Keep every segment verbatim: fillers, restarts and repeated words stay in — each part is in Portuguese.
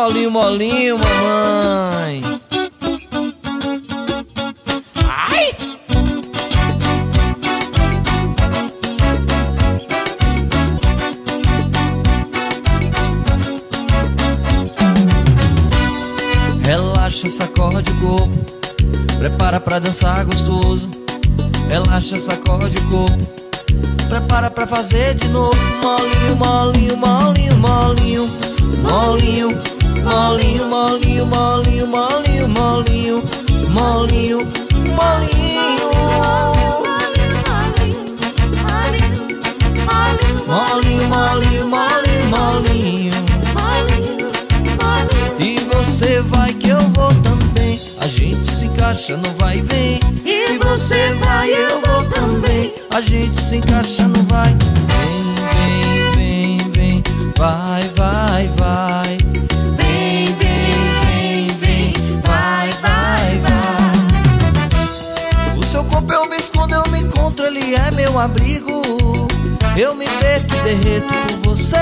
molinho, molinho, mamãe. Ai! Relaxa, sacode o corpo, prepara pra dançar gostoso. Relaxa, sacode o corpo, prepara pra fazer de novo. Molinho, molinho, molinho, molinho, molinho, molinho, molinho, molinho, molinho, molinho, molinho, molinho, molinho, molinho, molinho, molinho. E você vai que eu vou também, a gente se encaixa no vai e vem. E você vai, eu vou também, a gente se encaixa no vai. Vem, vem, vem, vem, vai, vai, vai. Vem, vem, vem, vem, vai, vai, vai. O seu corpo eu me escondo, eu me encontro, ele é meu abrigo. Eu me perco e derreto por você,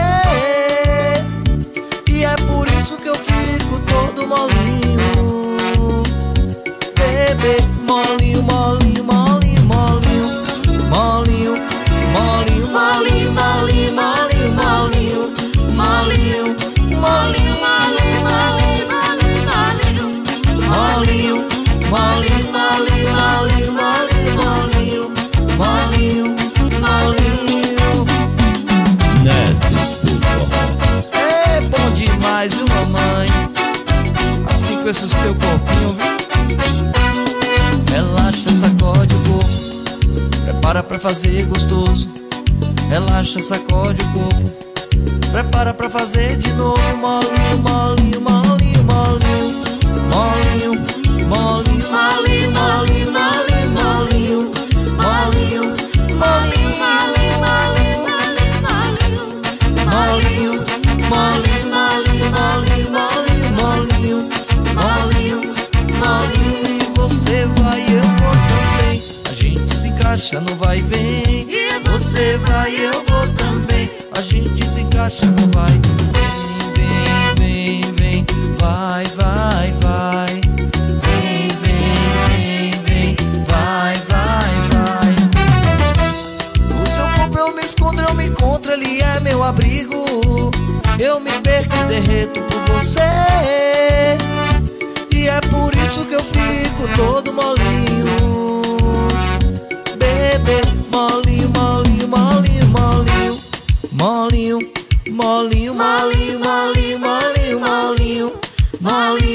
e é por isso que eu fico todo molinho. Bebê, molinho, molinho, molinho, molinho, molinho, molinho, molinho, molinho, molinho, molinho, molinho, molinho, molinho, molinho, molinho, molinho, molinho, molinho, molinho. Neto do forró. É bom demais, viu, mamãe? Assim com esse seu corpinho, viu? Relaxa, sacode o corpo, prepara pra fazer gostoso. Relaxa, sacode o corpo, prepara pra fazer de novo. Molinho, molinho, molinho, molinho, molinho, molinho, molinho, molinho, molinho, molinho, molinho, molinho, molinho, molinho, molinho, molinho, molinho, molinho, molinho. E você vai, eu vou também, a gente se encaixa no vai e vem. E você vai, eu vou também, a gente se encaixa no vai. Vem, vem, vem, vem, vai, vai, vai. Vem, vem, vem, vem, vai, vai, vai. O seu corpo eu me escondo, eu me encontro, ele é meu abrigo. Eu me perco e derreto por você, e é por isso que eu fico todo molinho. Bebê, molinho, molinho, molinho, molinho, molinho, molinho, molinho, molinho, molinho, molinho, molinho.